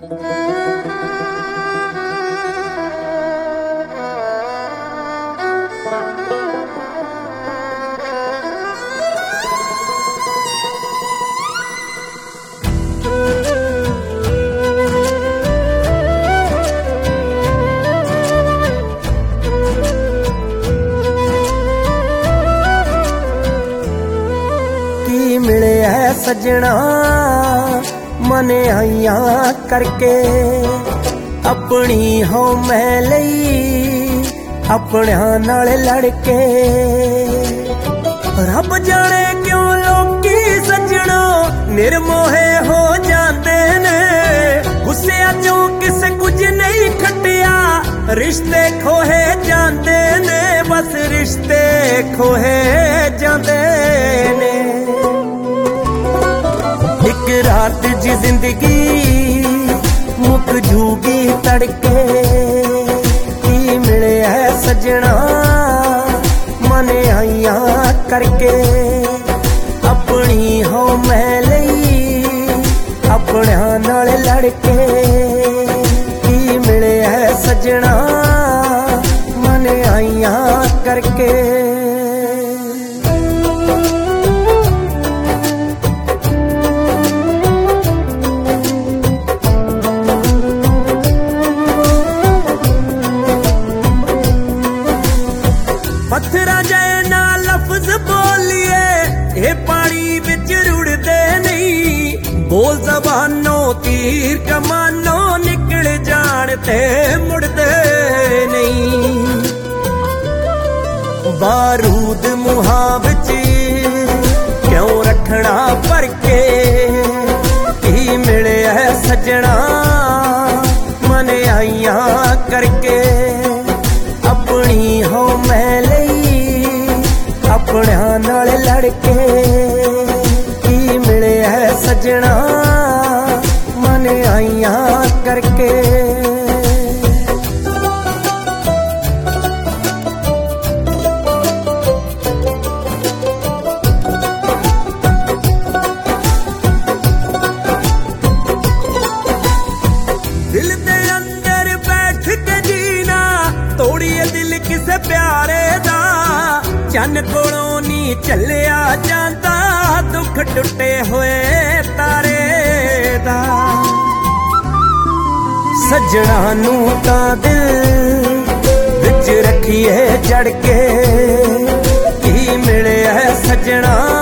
मिले है सजना मन आइया करके अपनी हो मैं लई अपने नाल लड़के रब जाने क्यों लोकी सजना निर्मोहे हो जाते ने गुस्से चों किसे कुछ नहीं खटिया रिश्ते खोहे जाते ने बस रिश्ते खोहे जाते ने एक रात जी जिंदगी मुक जूगी तड़के की मिले है सजना मन आइया करके अपनी हो मैं लई अपने नाल लड़के की मिले है सजना मन आइया करके पत्थरा जाए ना लफ्ज बोलिए ये पानी बिच रुड़दे नहीं बोल जबानों तीर कमानों निकल जानते मुड़दे नहीं बारूद मुहां बिच क्यों रखना भर के की मिले है सजना मन आइया करके अपनी हो मैं अपने नाल लड़के की मिले है सजना मन आइया करके दिल दे अंदर बैठ के जीना तोड़िए दिल किसे प्यारे दा चन कोलों नी चलिया जाता दुख टुटे हुए तारे दा सजना नू तां दिल विच रखिए जड़ के की मिले है सजना